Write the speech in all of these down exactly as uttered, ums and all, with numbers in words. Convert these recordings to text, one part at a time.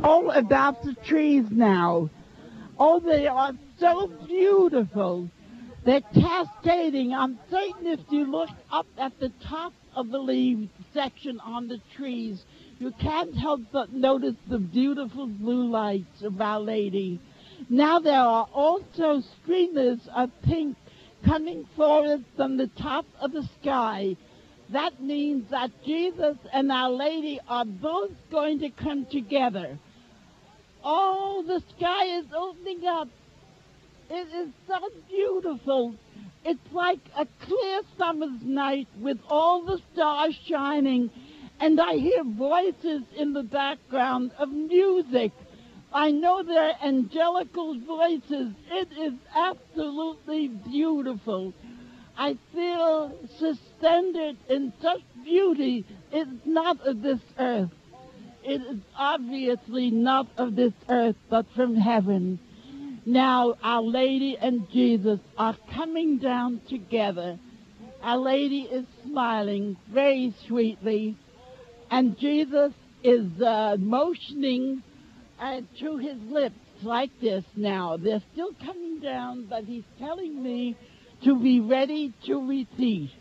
all about the trees now. Oh, they are so beautiful. They're cascading. I'm certain if you look up at the top of the leaves section on the trees, you can't help but notice the beautiful blue lights of Our Lady. Now there are also streamers of pink coming forward from the top of the sky. That means that Jesus and Our Lady are both going to come together. Oh, the sky is opening up. It is so beautiful. It's like a clear summer's night with all the stars shining, and I hear voices in the background of music. I know they're angelical voices. It is absolutely beautiful. I feel suspended in such beauty. It's not of this earth. It is obviously not of this earth, but from heaven. Now Our Lady and Jesus are coming down together. Our Lady is smiling very sweetly, and Jesus is uh, motioning uh, to his lips like this now. They're still coming down, but he's telling me to be ready to repeat.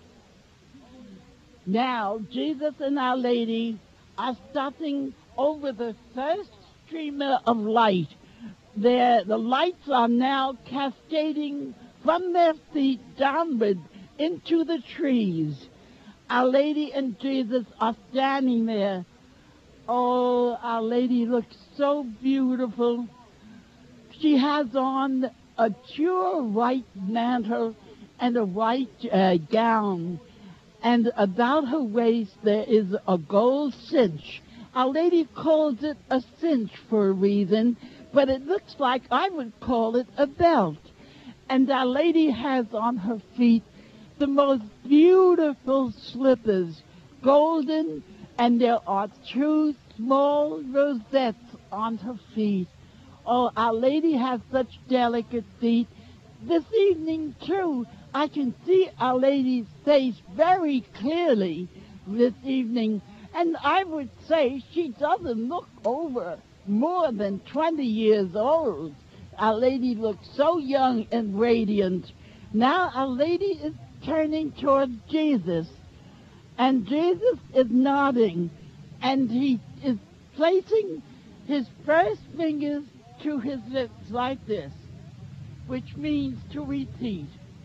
Now, Jesus and Our Lady are stopping over the first streamer of light. They're, the lights are now cascading from their feet downward into the trees. Our Lady and Jesus are standing there. Oh, Our Lady looks so beautiful. She has on a pure white mantle and a white uh, gown. And about her waist there is a gold cinch. Our Lady calls it a cinch for a reason, but it looks like I would call it a belt. And Our Lady has on her feet the most beautiful slippers, golden, and there are two small rosettes on her feet. Oh, Our Lady has such delicate feet. This evening, too, I can see Our Lady's face very clearly this evening, and I would say she doesn't look over more than twenty years old. Our Lady looks so young and radiant. Now Our Lady is turning towards Jesus, and Jesus is nodding, and he is placing his first fingers to his lips like this, which means to repeat.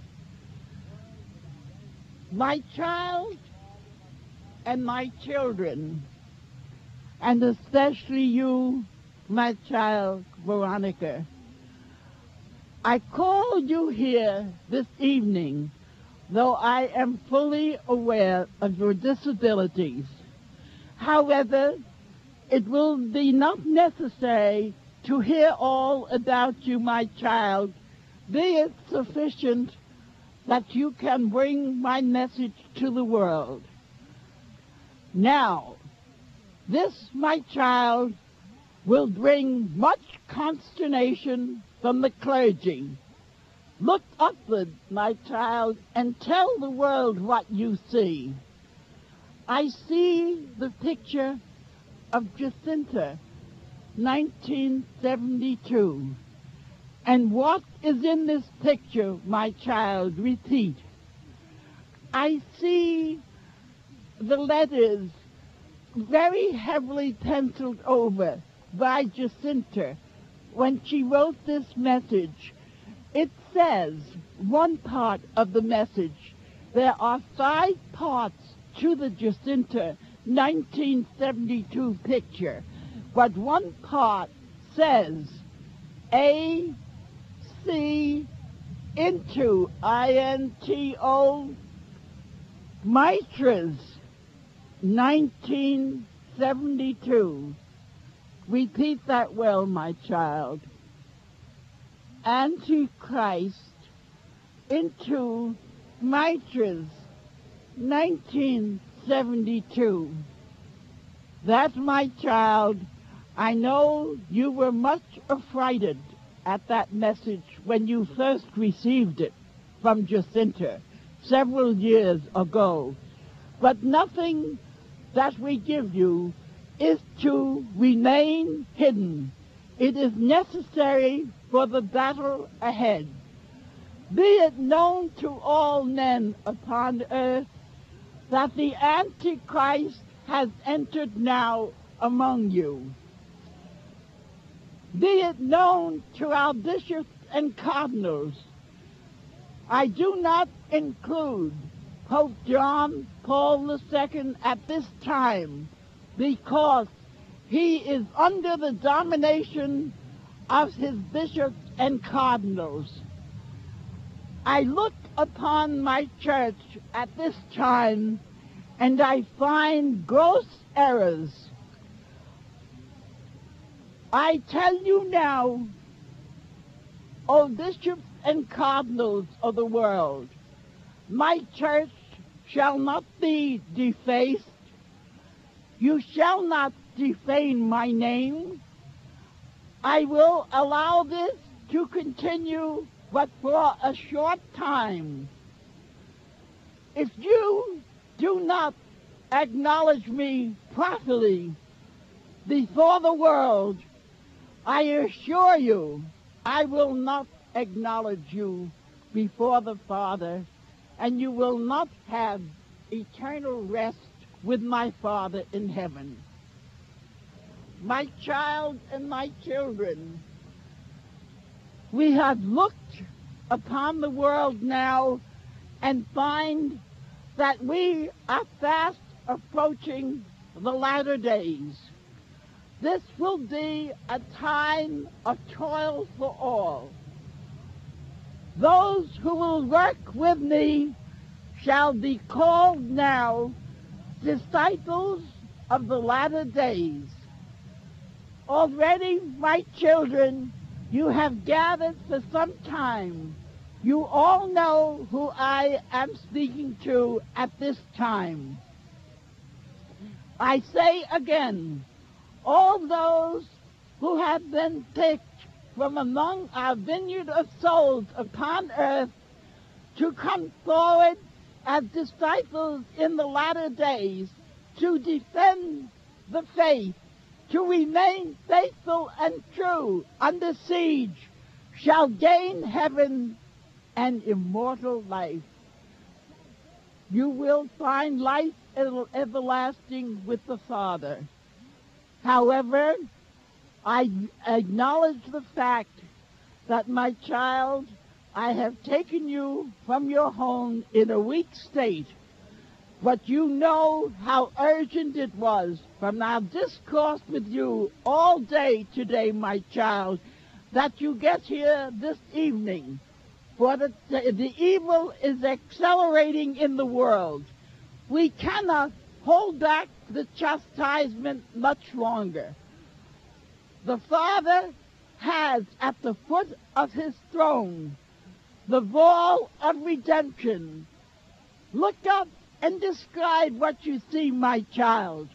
My child and my children, and especially you, my child, Veronica, I called you here this evening, though I am fully aware of your disabilities. However, it will be not necessary to hear all about you, my child. Be it sufficient that you can bring my message to the world. Now, this, my child, will bring much consternation from the clergy. Look upward, my child, and tell the world what you see. I see the picture of Jacinta, nineteen seventy-two. And what is in this picture, my child? Repeat. I see the letters very heavily penciled over by Jacinta when she wrote this message. It says, one part of the message, there are five parts to the Jacinta nineteen seventy-two picture, but one part says, A, C, into, I N T O, Mitras, nineteen seventy-two. Repeat that well, my child. Antichrist, into, Mitras, nineteen seventy-two. That, my child, I know you were much affrighted at that message when you first received it from Jacinta several years ago. But nothing that we give you is to remain hidden. It is necessary for the battle ahead. Be it known to all men upon earth that the Antichrist has entered now among you. Be it known to our bishops and cardinals. I do not include Pope John Paul the Second at this time because he is under the domination of his bishops and cardinals. I look upon my church at this time and I find gross errors. I tell you now, O bishops and cardinals of the world, my church shall not be defaced. You shall not defame my name. I will allow this to continue but for a short time. If you do not acknowledge me properly before the world, I assure you I will not acknowledge you before the Father, and you will not have eternal rest with my Father in heaven. My child and my children, we have looked upon the world now and find that we are fast approaching the latter days. This will be a time of toil for all. Those who will work with me shall be called now disciples of the latter days. Already, my children, you have gathered for some time. You all know who I am speaking to at this time. I say again, all those who have been picked from among our vineyard of souls upon earth to come forward as disciples in the latter days, to defend the faith, to remain faithful and true under siege, shall gain heaven and immortal life. You will find life everlasting with the Father. However, I acknowledge the fact that, my child, I have taken you from your home in a weak state, but you know how urgent it was from our discourse with you all day today, my child, that you get here this evening. For the, the evil is accelerating in the world. We cannot hold back the chastisement much longer. The Father has at the foot of his throne the ball of redemption. Look up and describe what you see, my child.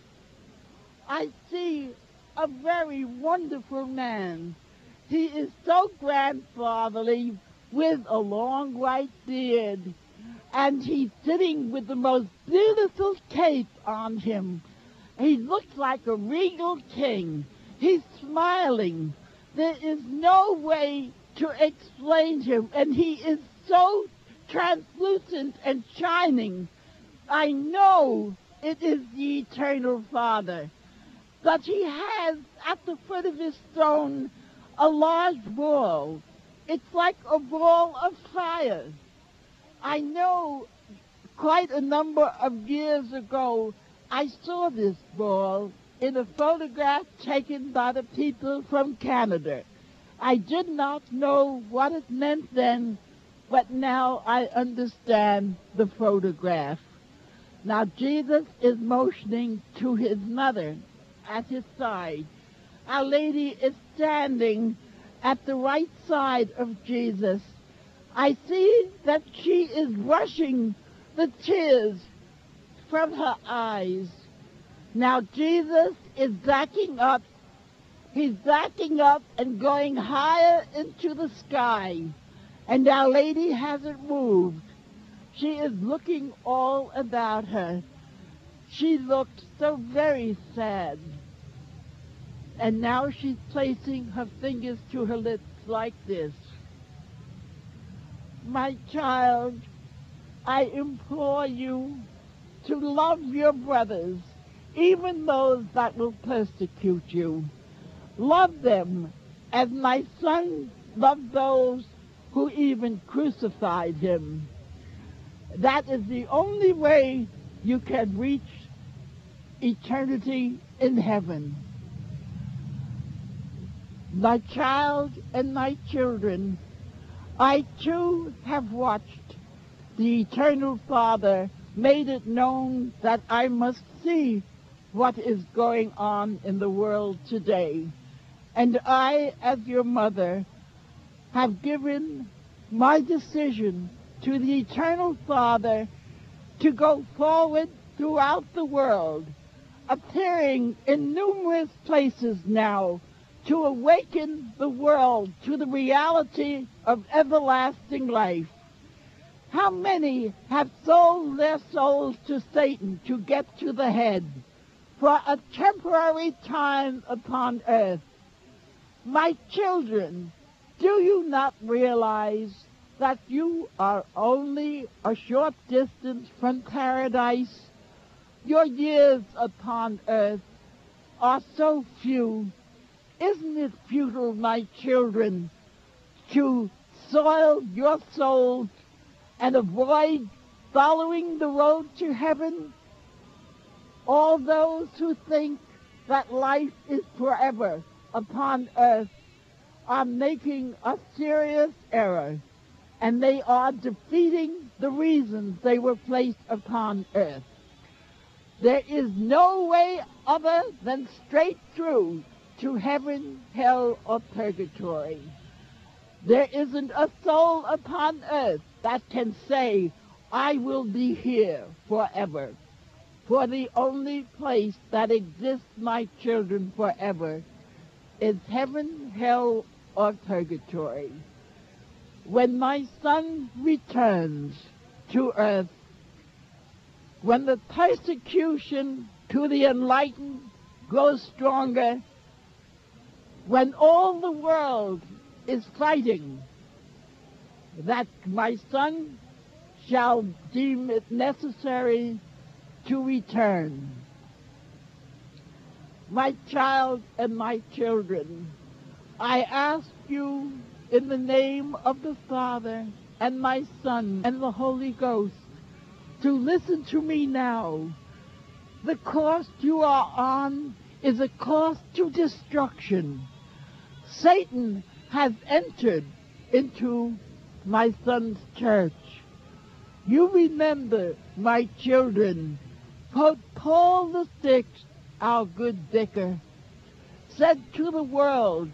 I see a very wonderful man. He is so grandfatherly with a long white beard, and he's sitting with the most beautiful cape on him. He looks like a regal king. He's smiling. There is no way to explain him, and he is so translucent and shining. I know it is the Eternal Father. But he has at the foot of his throne a large ball. It's like a ball of fire. I know quite a number of years ago I saw this ball in a photograph taken by the people from Canada. I did not know what it meant then, but now I understand the photograph. Now Jesus is motioning to his mother at his side. Our Lady is standing at the right side of Jesus. I see that she is brushing the tears from her eyes. Now Jesus is backing up. He's backing up and going higher into the sky. And Our Lady hasn't moved. She is looking all about her. she looked so very sad. And now she's placing her fingers to her lips like this. My child, I implore you to love your brothers, even those that will persecute you. Love them as my son loved those who even crucified him. That is the only way you can reach eternity in heaven. My child and my children, I too have watched the Eternal Father made it known that I must see what is going on in the world today. And I, as your mother, have given my decision to the Eternal Father to go forward throughout the world, appearing in numerous places now to awaken the world to the reality of everlasting life. How many have sold their souls to Satan to get to the head for a temporary time upon earth? My children, do you not realize that you are only a short distance from paradise? Your years upon earth are so few. Isn't it futile, my children, to soil your souls and avoid following the road to heaven? All those who think that life is forever upon earth are making a serious error, and they are defeating the reasons they were placed upon earth. There is no way other than straight through to heaven, hell, or purgatory. There isn't a soul upon earth that can say, I will be here forever. For the only place that exists, my children, forever is heaven, hell, or purgatory. When my son returns to earth, when the persecution to the enlightened grows stronger, when all the world is fighting, that my son shall deem it necessary to return. My child and my children, I ask you in the name of the Father and my Son and the Holy Ghost to listen to me now. The course you are on is a course to destruction. Satan has entered into my son's church. You remember, my children, Pope Paul the Sixth, our good vicar, said to the world,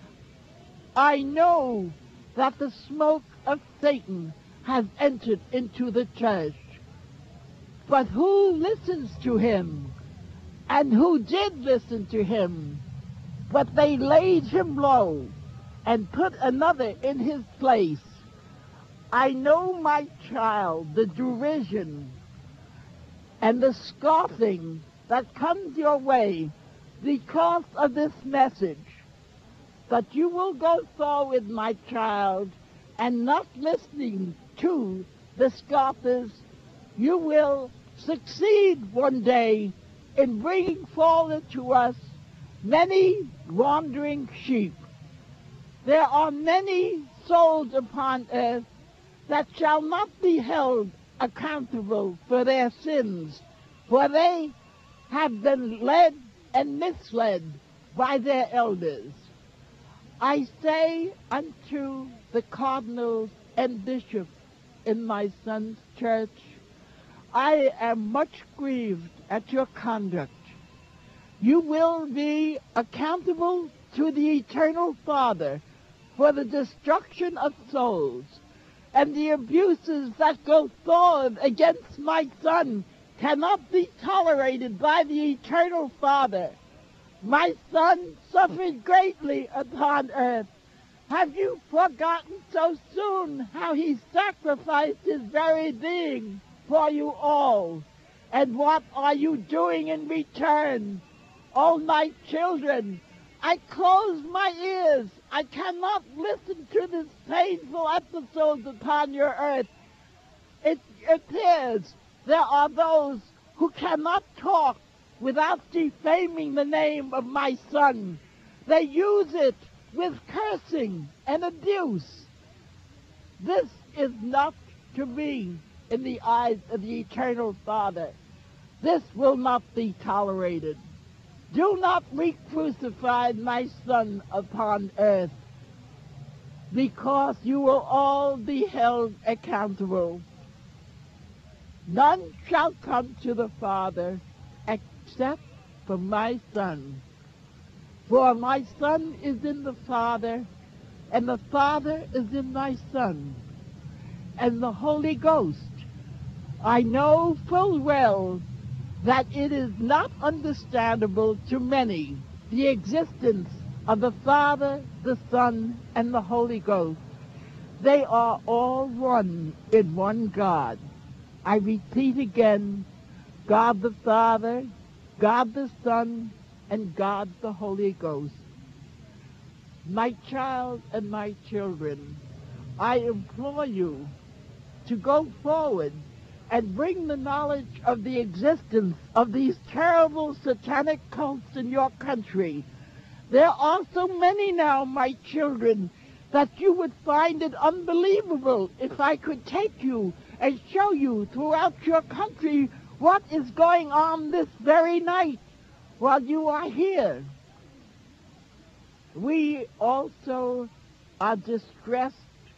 I know that the smoke of Satan has entered into the church. But who listens to him? And who did listen to him? But they laid him low and put another in his place. I know, my child, the derision and the scoffing that comes your way because of this message. But you will go forward, my child, and not listening to the scoffers, you will succeed one day in bringing forward to us many wandering sheep. There are many souls upon earth that shall not be held accountable for their sins, for they have been led and misled by their elders. I say unto the cardinals and bishops in my son's church, I am much grieved at your conduct. You will be accountable to the Eternal Father for the destruction of souls, and the abuses that go forward against my son cannot be tolerated by the Eternal Father. My son suffered greatly upon earth. Have you forgotten so soon how he sacrificed his very being for you all? And what are you doing in return? Oh, my children, I close my ears. I cannot listen to this painful episodes upon your earth. It appears there are those who cannot talk without defaming the name of my son. They use it with cursing and abuse. This is not to be in the eyes of the Eternal Father. This will not be tolerated. Do not re-crucify my son upon earth, because you will all be held accountable. None shall come to the Father except for my Son. For my Son is in the Father, and the Father is in my Son, and the Holy Ghost. I know full well that it is not understandable to many the existence of the Father, the Son, and the Holy Ghost. They are all one in one God. I repeat again, God the Father, God the Son, and God the Holy Ghost. My child and my children, I implore you to go forward and bring the knowledge of the existence of these terrible satanic cults in your country. There are so many now, my children, that you would find it unbelievable if I could take you and show you throughout your country what is going on this very night while you are here. We also are distressed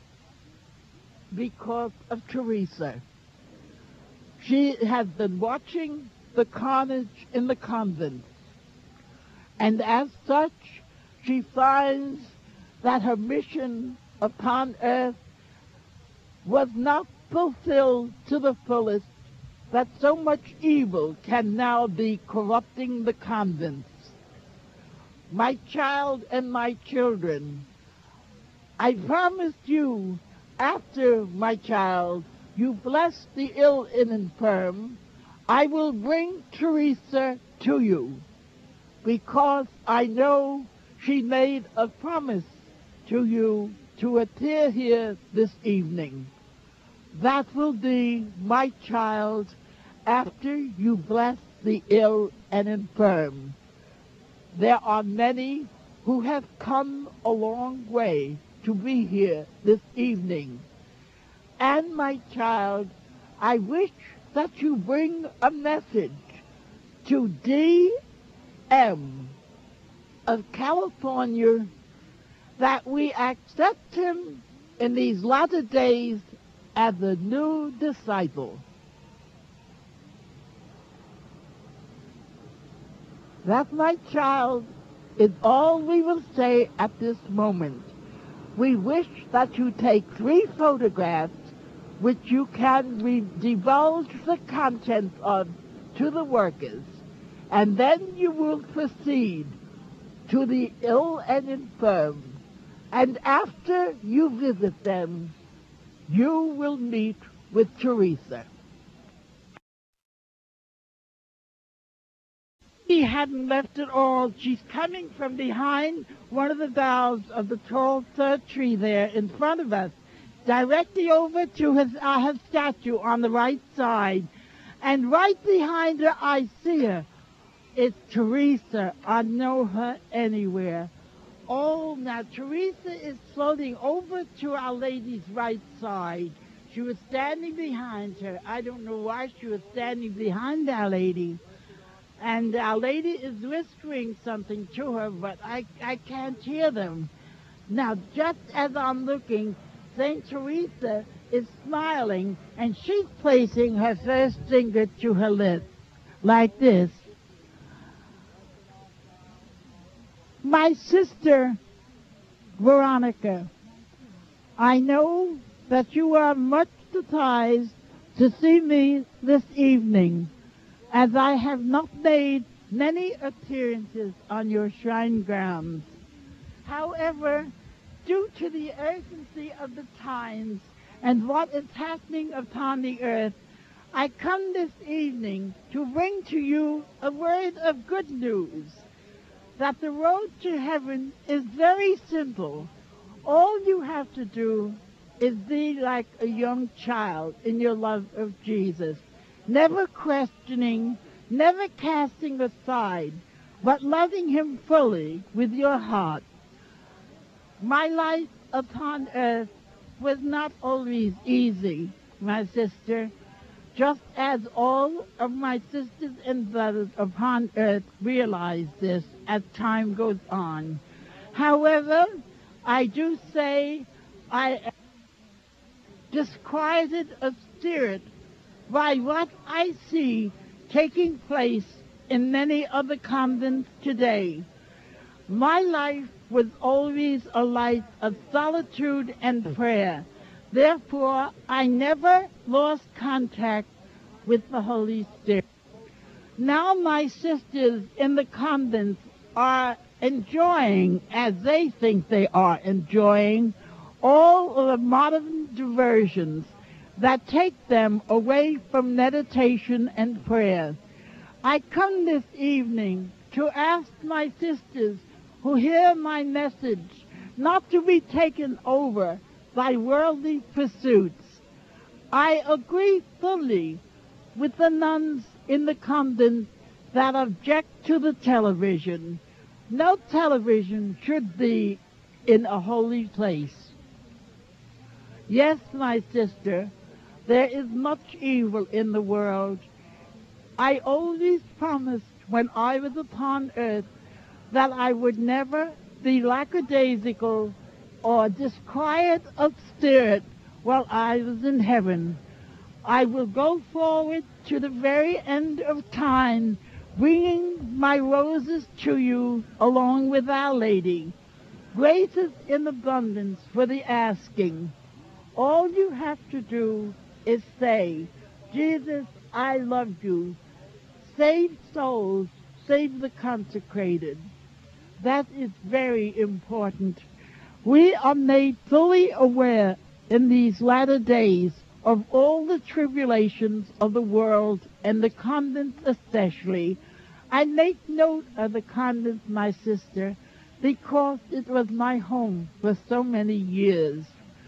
because of Teresa. She has been watching the carnage in the convent, and as such, she finds that her mission upon earth was not fulfilled to the fullest, that so much evil can now be corrupting the convents. My child and my children, I promised you, after my child, you bless the ill and infirm, I will bring Teresa to you, because I know she made a promise to you to appear here this evening. That will be, my child, after you bless the ill and infirm. There are many who have come a long way to be here this evening. And, my child, I wish that you bring a message to D M of California that we accept him in these latter days as a new disciple. That, my child, is all we will say at this moment. We wish that you take three photographs which you can re- divulge the contents of to the workers, and then you will proceed to the ill and infirm, and after you visit them, you will meet with Teresa. She hadn't left at all. She's coming from behind one of the boughs of the tall third tree there in front of us, directly over to his, uh, her statue on the right side. And right behind her, I see her. It's Teresa. I know her anywhere. Oh, now Teresa is floating over to Our Lady's right side. She was standing behind her. I don't know why she was standing behind Our Lady. And Our Lady is whispering something to her, but I, I can't hear them. Now, just as I'm looking, Saint Teresa is smiling, and she's placing her first finger to her lips, like this. My sister, Veronica, I know that you are much surprised to see me this evening, as I have not made many appearances on your shrine grounds. However, due to the urgency of the times and what is happening upon the earth, I come this evening to bring to you a word of good news, that the road to heaven is very simple. All you have to do is be like a young child in your love of Jesus, never questioning, never casting aside, but loving him fully with your heart. My life upon earth was not always easy, my sister, just as all of my sisters and brothers upon earth realize this as time goes on. However, I do say I am disquieted of spirit by what I see taking place in many of the convents today. My life was always a life of solitude and prayer. Therefore, I never lost contact with the Holy Spirit. Now my sisters in the convents are enjoying, as they think they are enjoying, all of the modern diversions that take them away from meditation and prayer. I come this evening to ask my sisters who hear my message not to be taken over by worldly pursuits. I agree fully with the nuns in the convent that object to the television. No television should be in a holy place. Yes, my sister, there is much evil in the world. I always promised when I was upon earth that I would never be lackadaisical or disquiet of spirit while I was in heaven. I will go forward to the very end of time, bringing my roses to you along with Our Lady. Grace is in abundance for the asking. All you have to do is say, Jesus, I love you. Save souls, save the consecrated. That is very important. We are made fully aware in these latter days of all the tribulations of the world, and the convents especially. I make note of the convents, my sister, because it was my home for so many years.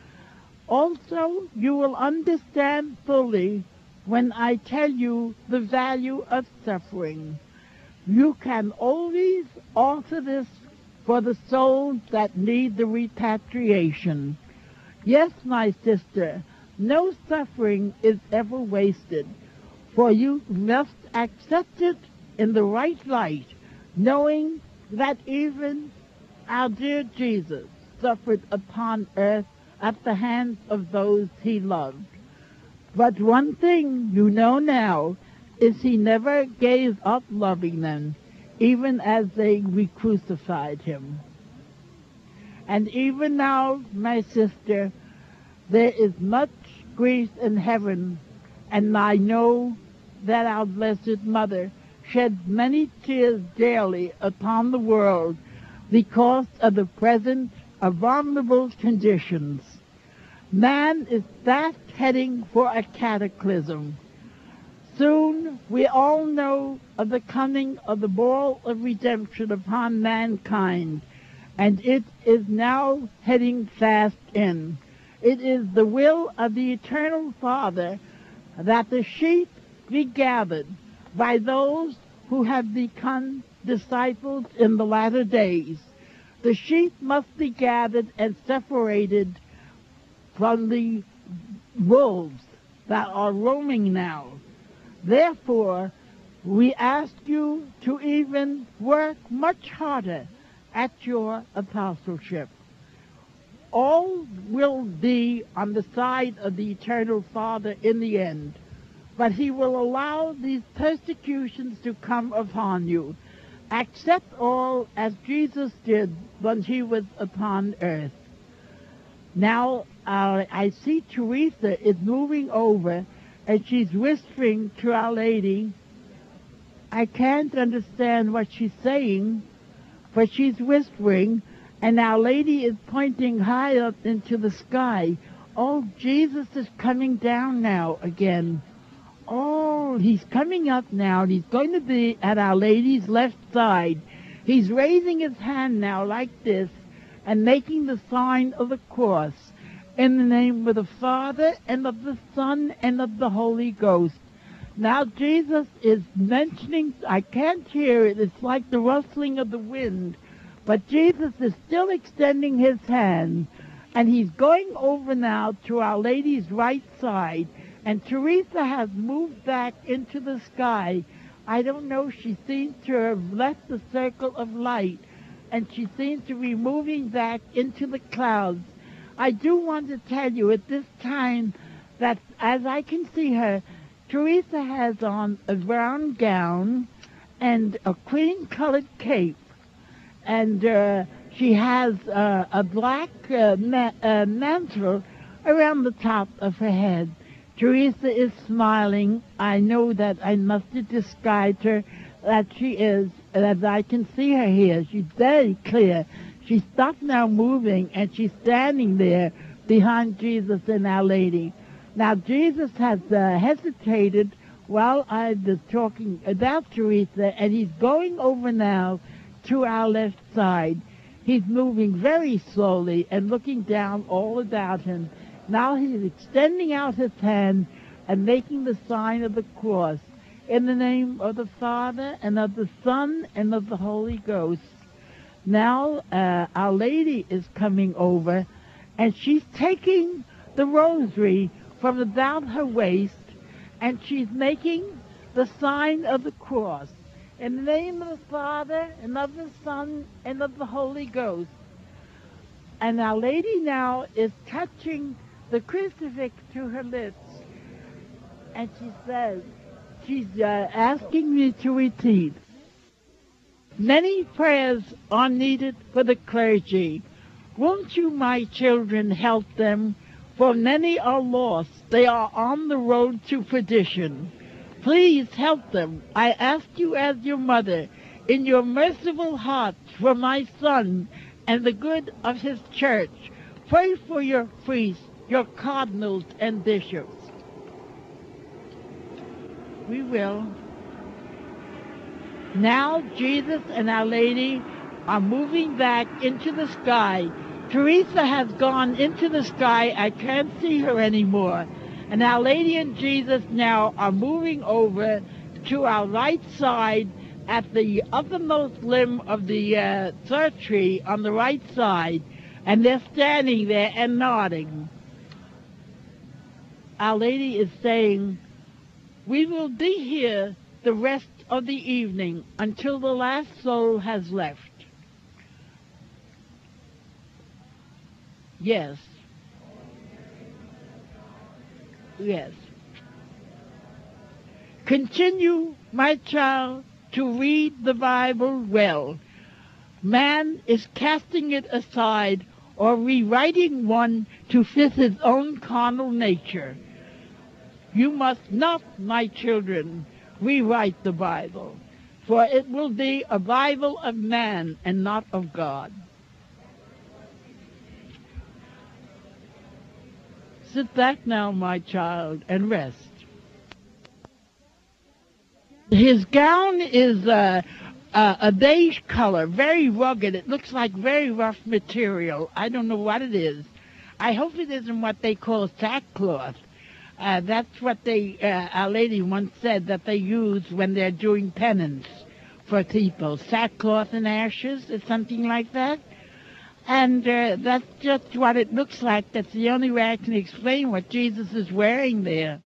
Also, you will understand fully when I tell you the value of suffering. You can always offer this for the souls that need the repatriation. Yes, my sister, no suffering is ever wasted, for you must accept it in the right light, knowing that even our dear Jesus suffered upon earth at the hands of those he loved. But one thing you know now is he never gave up loving them, even as they re-crucified him. And even now, my sister, there is much grief in heaven, and I know that our Blessed Mother sheds many tears daily upon the world because of the present abominable conditions. Man is fast heading for a cataclysm. Soon we all know of the coming of the ball of redemption upon mankind, and it is now heading fast in. It is the will of the Eternal Father that the sheep be gathered by those who have become disciples in the latter days. The sheep must be gathered and separated from the wolves that are roaming now. Therefore, we ask you to even work much harder at your apostleship. All will be on the side of the Eternal Father in the end, but he will allow these persecutions to come upon you. Accept all as Jesus did when he was upon earth. Now, uh, I see Teresa is moving over, and she's whispering to Our Lady. I can't understand what she's saying, but she's whispering, and Our Lady is pointing high up into the sky. Oh, Jesus is coming down now again. Oh, he's coming up now. He's going to be at Our Lady's left side. He's raising his hand now like this and making the sign of the cross in the name of the Father and of the Son and of the Holy Ghost. Now Jesus is mentioning, I can't hear it, it's like the rustling of the wind, but Jesus is still extending his hand, and he's going over now to Our Lady's right side, and Teresa has moved back into the sky. I don't know, she seems to have left the circle of light, and she seems to be moving back into the clouds. I do want to tell you at this time that as I can see her, Teresa has on a brown gown and a cream-colored cape, and uh, she has uh, a black uh, ma- uh, mantle around the top of her head. Teresa is smiling. I know that I must have described her, that she is, as I can see her here. She's very clear. She's stopped now moving, and she's standing there behind Jesus and Our Lady. Now, Jesus has uh, hesitated while I was talking about Teresa, and he's going over now to our left side. He's moving very slowly and looking down all about him. Now he's extending out his hand and making the sign of the cross in the name of the Father and of the Son and of the Holy Ghost. Now uh, Our Lady is coming over, and she's taking the rosary from about her waist, and she's making the sign of the cross in the name of the Father and of the Son and of the Holy Ghost. And Our Lady now is touching the crucifix to her lips, and she says, she's uh, asking me to repeat, many prayers are needed for the clergy. Won't you, my children, help them? For many are lost. They are on the road to perdition. Please help them. I ask you as your mother, in your merciful heart, for my son and the good of his church. Pray for your priests, your cardinals and bishops. We will. Now Jesus and Our Lady are moving back into the sky. Teresa has gone into the sky. I can't see her anymore. And Our Lady and Jesus now are moving over to our right side at the uppermost limb of the uh, fir tree on the right side. And they're standing there and nodding. Our Lady is saying, we will be here the rest of the evening until the last soul has left. Yes. Yes. Continue, my child, to read the Bible well. Man is casting it aside or rewriting one to fit his own carnal nature. You must not, my children, rewrite the Bible, for it will be a Bible of man and not of God. Sit back now, my child, and rest. His gown is uh, uh, a beige color, very rugged. It looks like very rough material. I don't know what it is. I hope it isn't what they call sackcloth. Uh, that's what they, uh, Our Lady once said that they use when they're doing penance for people. Sackcloth and ashes or something like that. And uh, that's just what it looks like. That's the only way I can explain what Jesus is wearing there.